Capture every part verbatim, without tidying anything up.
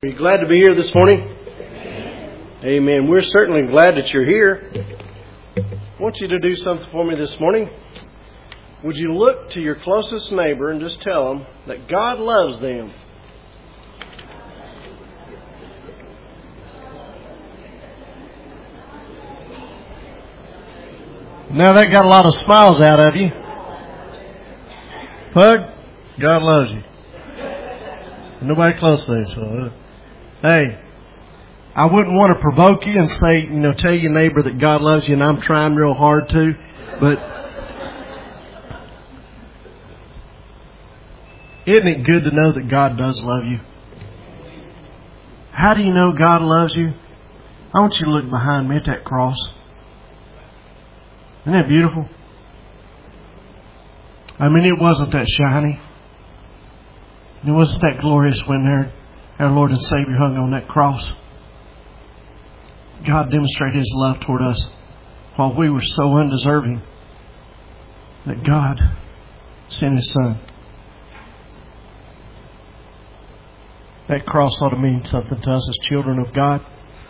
Are you glad to be here this morning? Amen. Amen. We're certainly glad that you're here. I want you to do something for me this morning. Would you look to your closest neighbor and just tell them that God loves them? Now that got a lot of smiles out of you. Pug, God loves you. Nobody close to you, so... Hey, I wouldn't want to provoke you and say, you know, tell your neighbor that God loves you, and I'm trying real hard to, but isn't it good to know that God does love you? How do you know God loves you? I want you to look behind me at that cross. Isn't that beautiful? I mean, it wasn't that shiny. It wasn't that glorious when there our Lord and Savior hung on that cross. God demonstrated His love toward us while we were so undeserving that God sent His Son. That cross ought to mean something to us as children of God.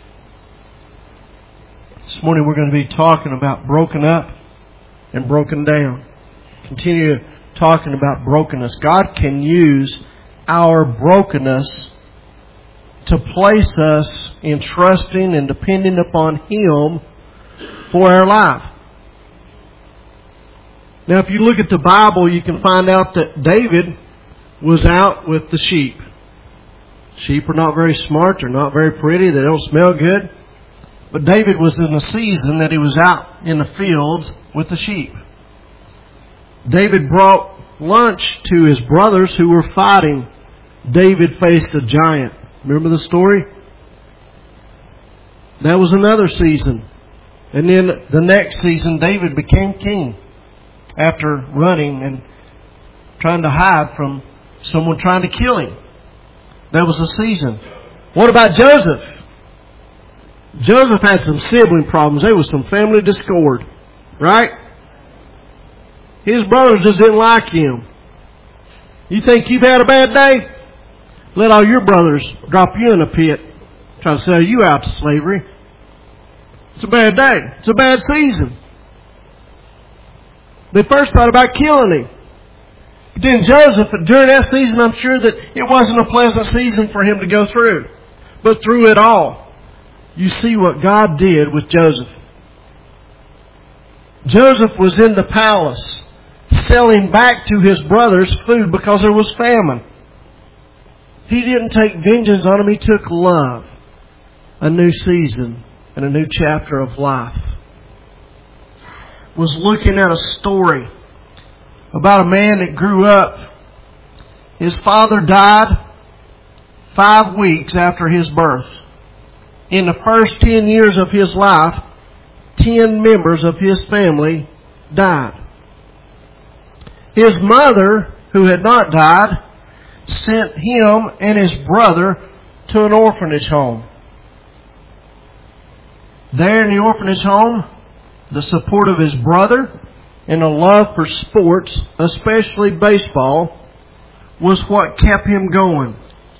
This morning we're going to be talking about broken up and broken down. Continue talking about brokenness. God can use our brokenness to place us in trusting and depending upon Him for our life. Now, if you look at the Bible, you can find out that David was out with the sheep. Sheep are not very smart. They're not very pretty. They don't smell good. But David was in a season that he was out in the fields with the sheep. David brought lunch to his brothers who were fighting. David faced a giant. Remember the story? That was another season. And then the next season, David became king after running and trying to hide from someone trying to kill him. That was a season. What about Joseph? Joseph had some sibling problems. There was some family discord. Right? His brothers just didn't like him. You think you've had a bad day? Let all your brothers drop you in a pit, try to sell you out to slavery. It's a bad day. It's a bad season. They first thought about killing him. But then Joseph, during that season, I'm sure that it wasn't a pleasant season for him to go through. But through it all, you see what God did with Joseph. Joseph was in the palace selling back to his brothers food because there was famine. He didn't take vengeance on them. He took love. A new season and a new chapter of life. Was looking at a story about a man that grew up. His father died five weeks after his birth. In the first ten years of his life, ten members of his family died. His mother, who had not died, sent him and his brother to an orphanage home. There in the orphanage home, the support of his brother and a love for sports, especially baseball, was what kept him going.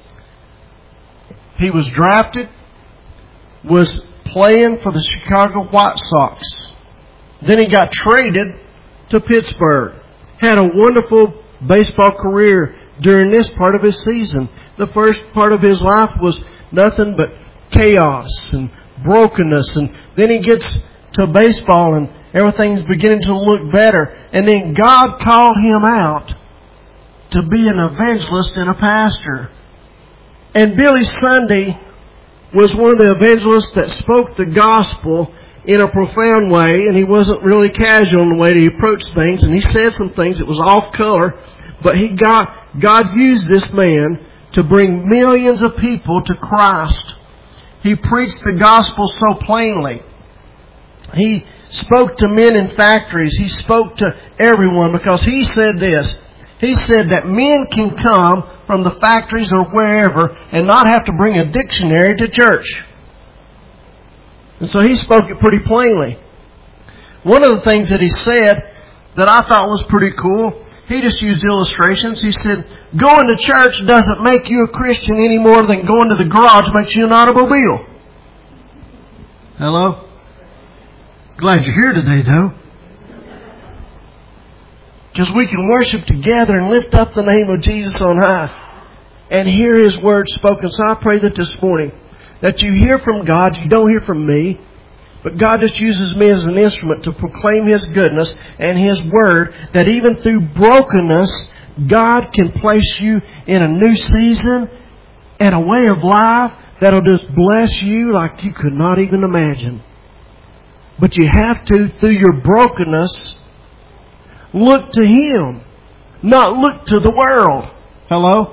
He was drafted, was playing for the Chicago White Sox. Then he got traded to Pittsburgh. Had a wonderful baseball career during this part of his season. The first part of his life was nothing but chaos and brokenness. And then he gets to baseball and everything's beginning to look better. And then God called him out to be an evangelist and a pastor. And Billy Sunday was one of the evangelists that spoke the gospel in a profound way, and he wasn't really casual in the way that he approached things, and he said some things that was off color, but he got, God used this man to bring millions of people to Christ. He preached the gospel so plainly. He spoke to men in factories. He spoke to everyone because he said this. He said that men can come from the factories or wherever and not have to bring a dictionary to church. And so he spoke it pretty plainly. One of the things that he said that I thought was pretty cool, He just used illustrations. He said, going to church doesn't make you a Christian any more than going to the garage makes you an automobile. Hello? Glad you're here today, though. Because we can worship together and lift up the name of Jesus on high and hear His Word spoken. So I pray that this morning that you hear from God, you don't hear from me, but God just uses me as an instrument to proclaim His goodness and His Word, that even through brokenness, God can place you in a new season and a way of life that'll just bless you like you could not even imagine. But you have to, through your brokenness, look to Him, not look to the world. Hello?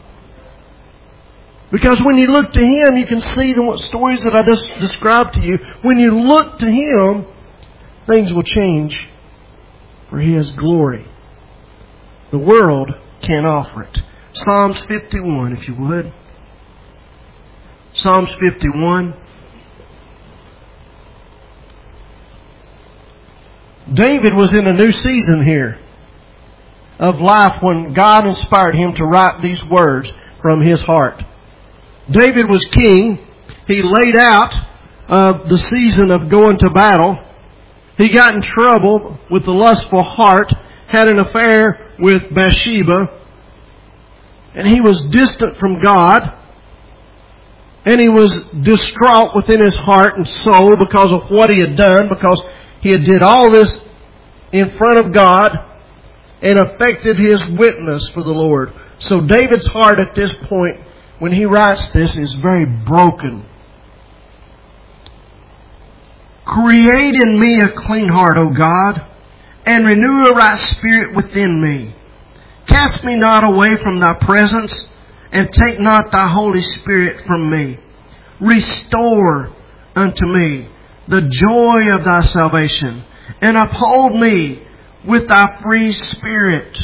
Because when you look to Him, you can see the stories that I just described to you. When you look to Him, things will change for His glory. The world can't offer it. Psalms fifty-one, if you would. Psalms fifty-one. David was in a new season here of life when God inspired him to write these words from his heart. David was king. He laid out uh, the season of going to battle. He got in trouble with the lustful heart, had an affair with Bathsheba, and he was distant from God. And he was distraught within his heart and soul because of what he had done, because he had did all this in front of God and affected his witness for the Lord. So David's heart at this point, when he writes this, is very broken. Create in me a clean heart, O God, and renew a right spirit within me. Cast me not away from Thy presence, and take not Thy Holy Spirit from me. Restore unto me the joy of Thy salvation, and uphold me with Thy free spirit.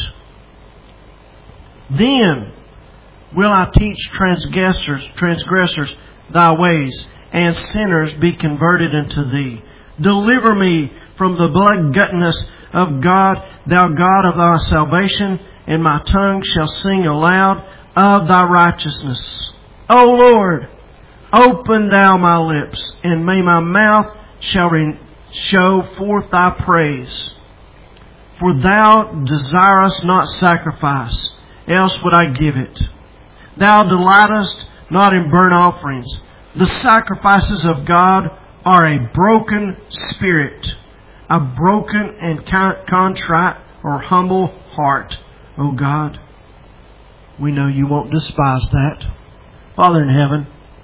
Then will I teach transgressors, transgressors Thy ways, and sinners be converted unto Thee. Deliver me from the blood guttedness of God, Thou God of Thy salvation, and my tongue shall sing aloud of Thy righteousness. O Lord, open Thou my lips, and may my mouth shall re- show forth Thy praise. For Thou desirest not sacrifice, else would I give it. Thou delightest not in burnt offerings. The sacrifices of God are a broken spirit, a broken and contrite or humble heart. O God, we know You won't despise that. Father in heaven,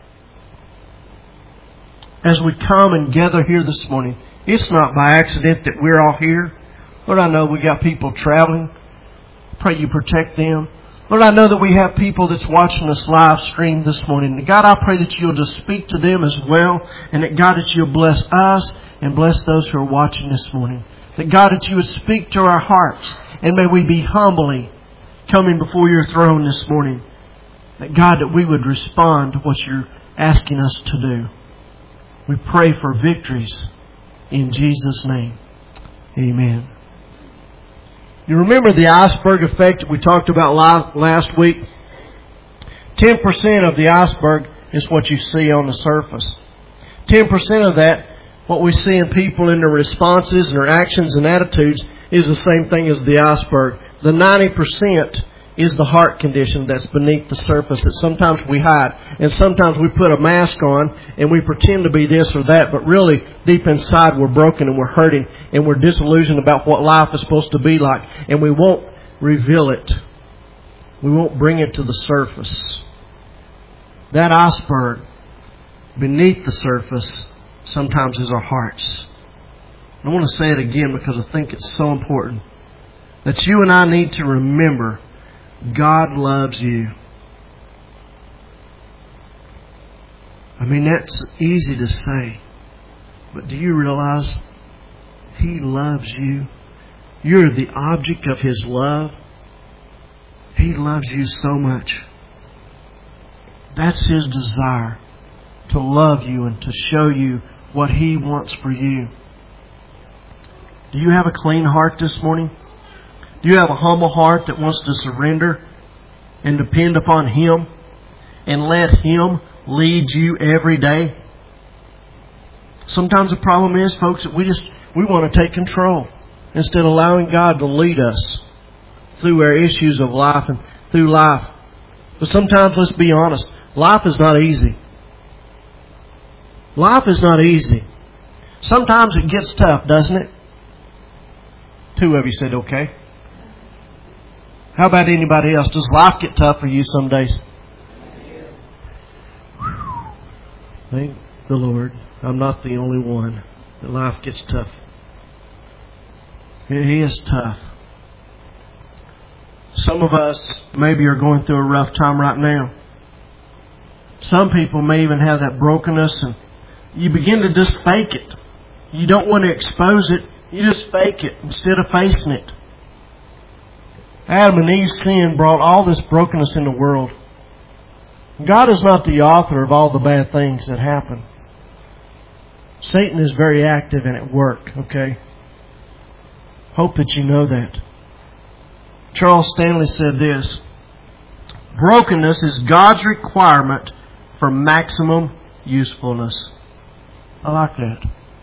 as we come and gather here this morning, it's not by accident that we're all here. Lord, I know we got people traveling. Pray You protect them. Lord, I know that we have people that's watching us live stream this morning. God, I pray that You'll just speak to them as well. And that, God, that You'll bless us and bless those who are watching this morning. That, God, that You would speak to our hearts. And may we be humbly coming before Your throne this morning. That, God, that we would respond to what You're asking us to do. We pray for victories in Jesus' name. Amen. You remember the iceberg effect that we talked about last week? ten percent of the iceberg is what you see on the surface. ten percent of that, what we see in people in their responses and their actions and attitudes, is the same thing as the iceberg. The ninety percent is the heart condition that's beneath the surface that sometimes we hide. And sometimes we put a mask on and we pretend to be this or that, but really deep inside we're broken and we're hurting and we're disillusioned about what life is supposed to be like. And we won't reveal it. We won't bring it to the surface. That iceberg beneath the surface sometimes is our hearts. I want to say it again because I think it's so important that you and I need to remember God loves you. I mean, that's easy to say. But do you realize He loves you? You're the object of His love. He loves you so much. That's His desire, to love you and to show you what He wants for you. Do you have a clean heart this morning? Do you have a humble heart that wants to surrender and depend upon Him and let Him lead you every day? Sometimes the problem is, folks, that we just we want to take control instead of allowing God to lead us through our issues of life and through life. But sometimes, let's be honest, life is not easy. Life is not easy. Sometimes it gets tough, doesn't it? Two of you said okay. How about anybody else? Does life get tough for you some days? Thank the Lord. I'm not the only one that life gets tough. It is tough. Some of us maybe are going through a rough time right now. Some people may even have that brokenness, and you begin to just fake it. You don't want to expose it. You just fake it instead of facing it. Adam and Eve's sin brought all this brokenness in the world. God is not the author of all the bad things that happen. Satan is very active and at work, okay? Hope that you know that. Charles Stanley said this: brokenness is God's requirement for maximum usefulness. I like that.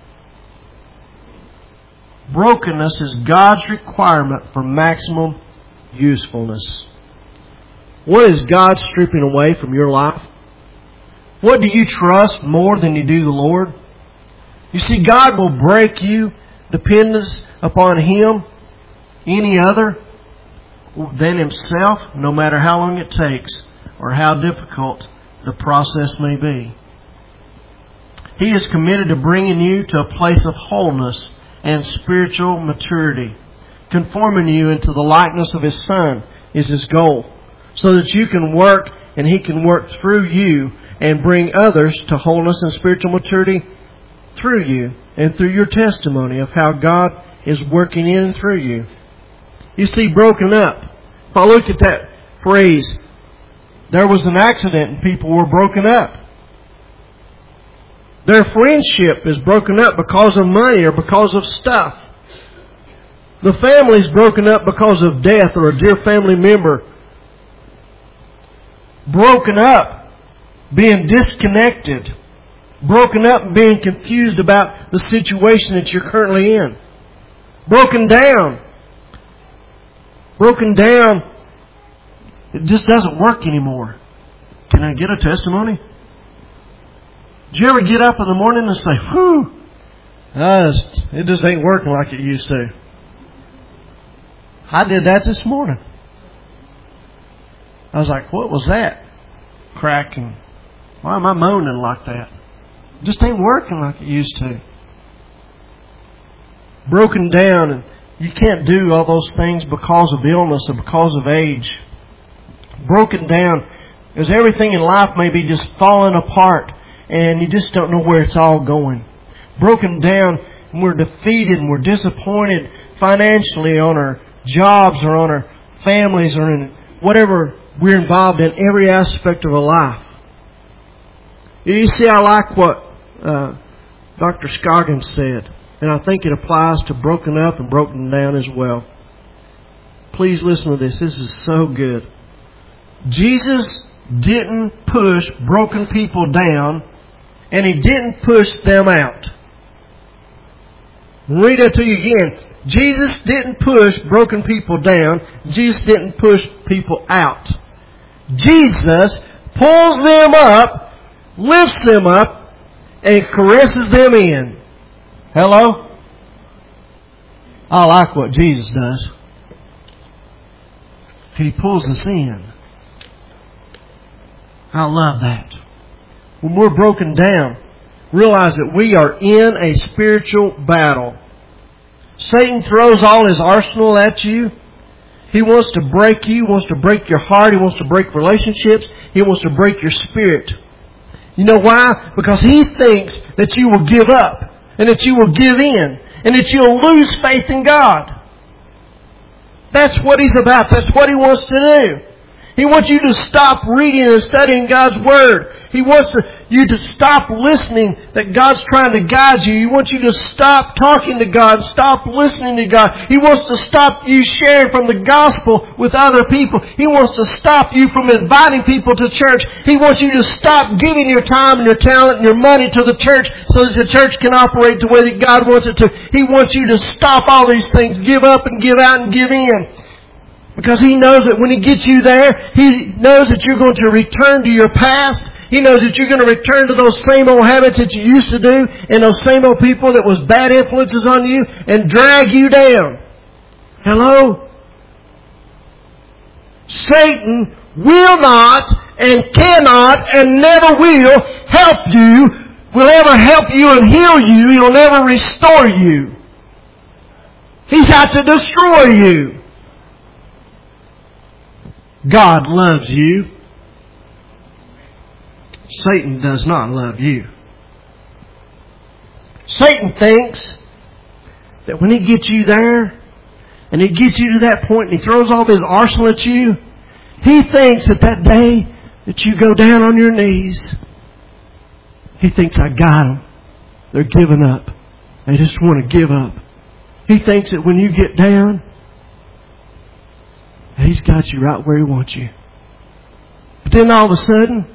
Brokenness is God's requirement for maximum usefulness. What is God stripping away from your life? What do you trust more than you do the Lord? You see, God will break you, dependence upon Him, any other than Himself, no matter how long it takes or how difficult the process may be. He is committed to bringing you to a place of wholeness and spiritual maturity. Conforming you into the likeness of His Son is His goal, so that you can work and He can work through you and bring others to wholeness and spiritual maturity through you and through your testimony of how God is working in and through you. You see, broken up. If I look at that phrase, there was an accident and people were broken up. Their friendship is broken up because of money or because of stuff. The family's broken up because of death or a dear family member. Broken up, being disconnected. Broken up, being confused about the situation that you're currently in. Broken down. Broken down. It just doesn't work anymore. Can I get a testimony? Did you ever get up in the morning and say, whew, just, it just ain't working like it used to? I did that this morning. I was like, what was that? Cracking. Why am I moaning like that? It just ain't working like it used to. Broken down, and you can't do all those things because of illness or because of age. Broken down, because everything in life may be just falling apart, and you just don't know where it's all going. Broken down, and we're defeated and we're disappointed financially on our jobs or on our families or in whatever we're involved in, every aspect of our life. You see, I like what uh, Doctor Scoggins said, and I think it applies to broken up and broken down as well. Please listen to this. This is so good. Jesus didn't push broken people down, and He didn't push them out. I'll read that to you again. Jesus didn't push broken people down. Jesus didn't push people out. Jesus pulls them up, lifts them up, and caresses them in. Hello? I like what Jesus does. He pulls us in. I love that. When we're broken down, realize that we are in a spiritual battle. Satan throws all his arsenal at you. He wants to break you. He wants to break your heart. He wants to break relationships. He wants to break your spirit. You know why? Because he thinks that you will give up and that you will give in and that you'll lose faith in God. That's what he's about. That's what he wants to do. He wants you to stop reading and studying God's Word. He wants to, you to stop listening that God's trying to guide you. He wants you to stop talking to God, stop listening to God. He wants to stop you sharing from the gospel with other people. He wants to stop you from inviting people to church. He wants you to stop giving your time and your talent and your money to the church so that the church can operate the way that God wants it to. He wants you to stop all these things, give up and give out and give in. Because He knows that when He gets you there, He knows that you're going to return to your past. He knows that you're going to return to those same old habits that you used to do and those same old people that was bad influences on you and drag you down. Hello? Satan will not and cannot and never will help you, will ever help you and heal you. He'll never restore you. He's out to destroy you. God loves you. Satan does not love you. Satan thinks that when he gets you there, and he gets you to that point and he throws all his arsenal at you, he thinks that that day that you go down on your knees, he thinks, I got them. They're giving up. They just want to give up. He thinks that when you get down, He's got you right where He wants you. But then all of a sudden,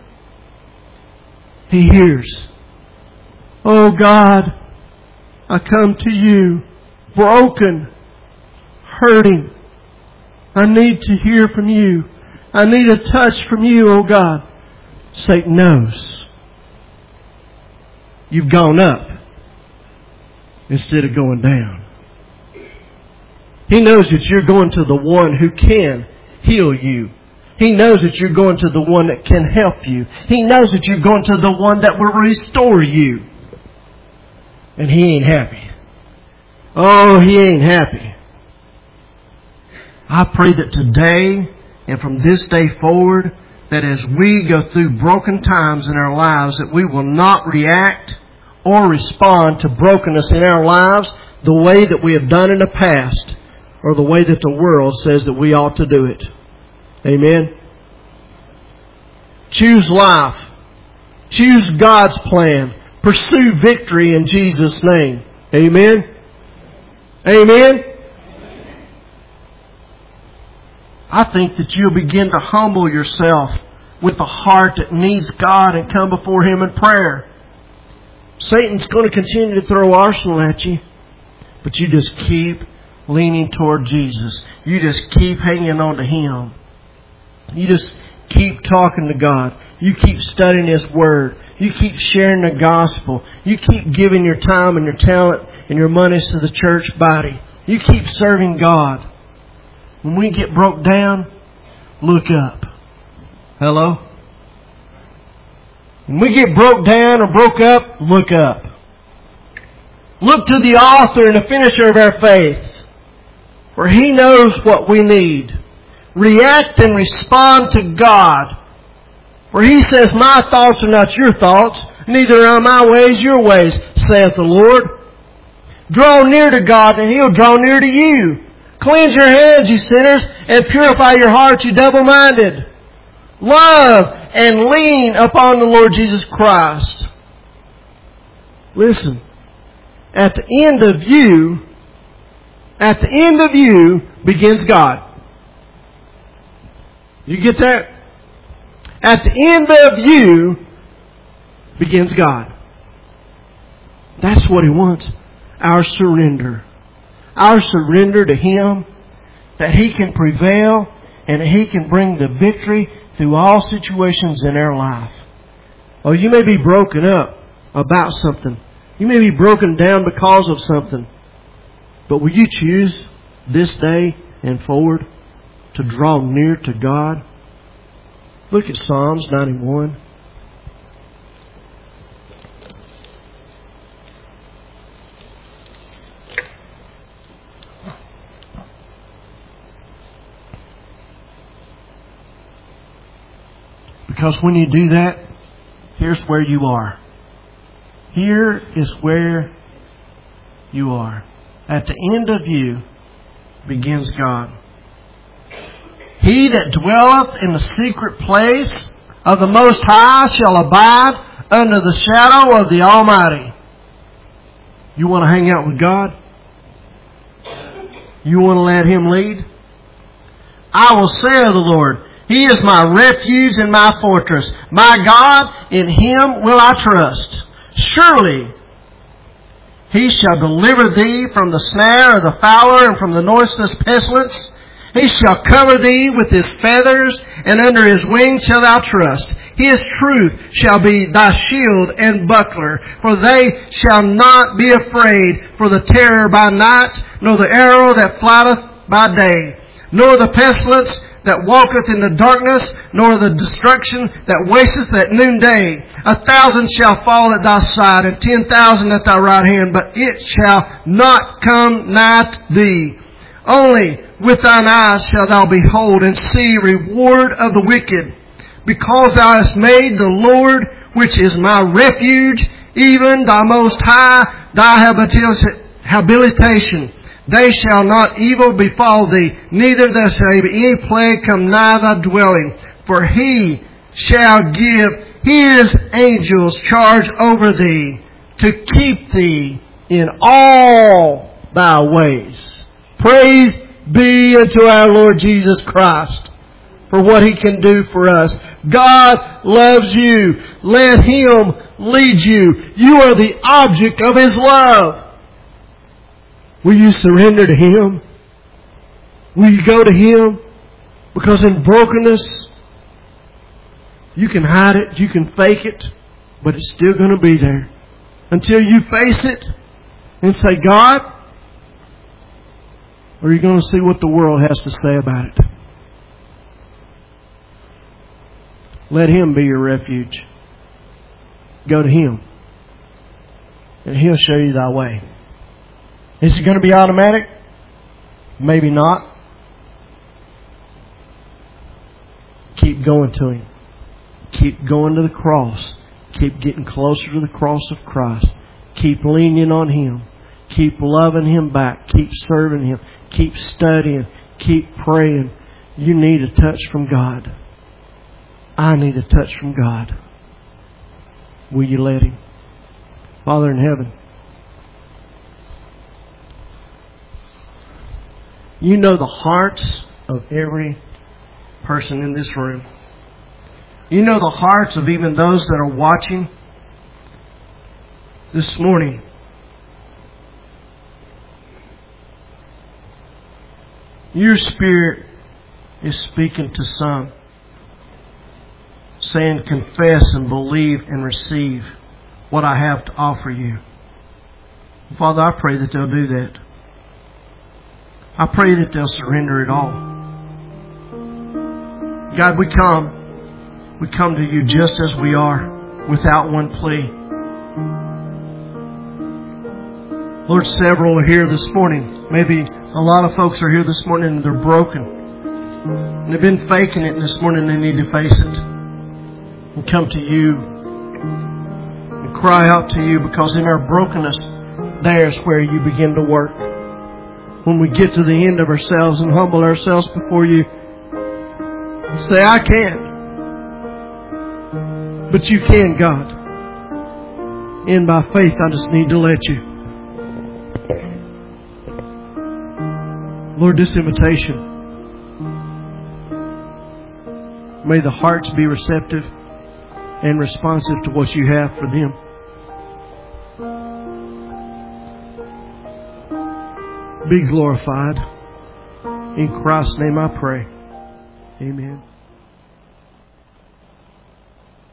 he hears, oh God, I come to you broken, hurting. I need to hear from you. I need a touch from you, oh God. Satan knows you've gone up instead of going down. He knows that you're going to the one who can heal you. He knows that you're going to the one that can help you. He knows that you're going to the one that will restore you. And he ain't happy. Oh, he ain't happy. I pray that today and from this day forward, that as we go through broken times in our lives, that we will not react or respond to brokenness in our lives the way that we have done in the past, or the way that the world says that we ought to do it. Amen. Choose life. Choose God's plan. Pursue victory in Jesus' name. Amen. Amen. I think that you'll begin to humble yourself with a heart that needs God and come before Him in prayer. Satan's going to continue to throw arsenal at you, but you just keep leaning toward Jesus. You just keep hanging on to Him. You just keep talking to God. You keep studying His Word. You keep sharing the gospel. You keep giving your time and your talent and your monies to the church body. You keep serving God. When we get broke down, look up. Hello? When we get broke down or broke up, look up. Look to the author and the finisher of our faith, for He knows what we need. React and respond to God. For He says, my thoughts are not your thoughts, neither are my ways your ways, saith the Lord. Draw near to God and He'll draw near to you. Cleanse your hands, you sinners, and purify your hearts, you double-minded. Love and lean upon the Lord Jesus Christ. Listen, at the end of you, at the end of you begins God. You get that? At the end of you begins God. That's what He wants. Our surrender. Our surrender to Him, that He can prevail and that He can bring the victory through all situations in our life. Oh, you may be broken up about something. You may be broken down because of something. But will you choose this day and forward to draw near to God? Look at Psalms ninety-one. Because when you do that, here's where you are. Here is where you are. At the end of you begins God. He that dwelleth in the secret place of the Most High shall abide under the shadow of the Almighty. You want to hang out with God? You want to let Him lead? I will say of the Lord, He is my refuge and my fortress. My God, in Him will I trust. Surely He shall deliver thee from the snare of the fowler and from the noisome pestilence. He shall cover thee with His feathers, and under His wings shalt thou trust. His truth shall be thy shield and buckler. For they shall not be afraid for the terror by night, nor the arrow that flieth by day, nor the pestilence that walketh in the darkness, nor the destruction that wasteth at noonday. A thousand shall fall at thy side, and ten thousand at thy right hand, but it shall not come nigh thee. Only with thine eyes shalt thou behold and see reward of the wicked. Because thou hast made the Lord, which is my refuge, even thy most high, thy habitation. They shall not evil befall thee, neither there shall be any plague come nigh thy dwelling. For He shall give His angels charge over thee, to keep thee in all thy ways. Praise be unto our Lord Jesus Christ for what He can do for us. God loves you. Let Him lead you. You are the object of His love. Will you surrender to Him? Will you go to Him? Because in brokenness, you can hide it, you can fake it, but it's still going to be there. Until you face it and say, God, or are you going to see what the world has to say about it? Let Him be your refuge. Go to Him, and He'll show you thy way. Is it going to be automatic? Maybe not. Keep going to Him. Keep going to the cross. Keep getting closer to the cross of Christ. Keep leaning on Him. Keep loving Him back. Keep serving Him. Keep studying. Keep praying. You need a touch from God. I need a touch from God. Will you let Him? Father in heaven, you know the hearts of every person in this room. You know the hearts of even those that are watching this morning. Your Spirit is speaking to some, saying, confess and believe and receive what I have to offer you. Father, I pray that they'll do that. I pray that they'll surrender it all. God, we come. We come to you just as we are, without one plea. Lord, several are here this morning. Maybe a lot of folks are here this morning and they're broken. And they've been faking it, and this morning they need to face it. And come to you. And cry out to you, because in our brokenness, there's where you begin to work. When we get to the end of ourselves and humble ourselves before you and say, I can't. But you can, God. And by faith, I just need to let you. Lord, this invitation, may the hearts be receptive and responsive to what you have for them. Be glorified. In Christ's name I pray. Amen.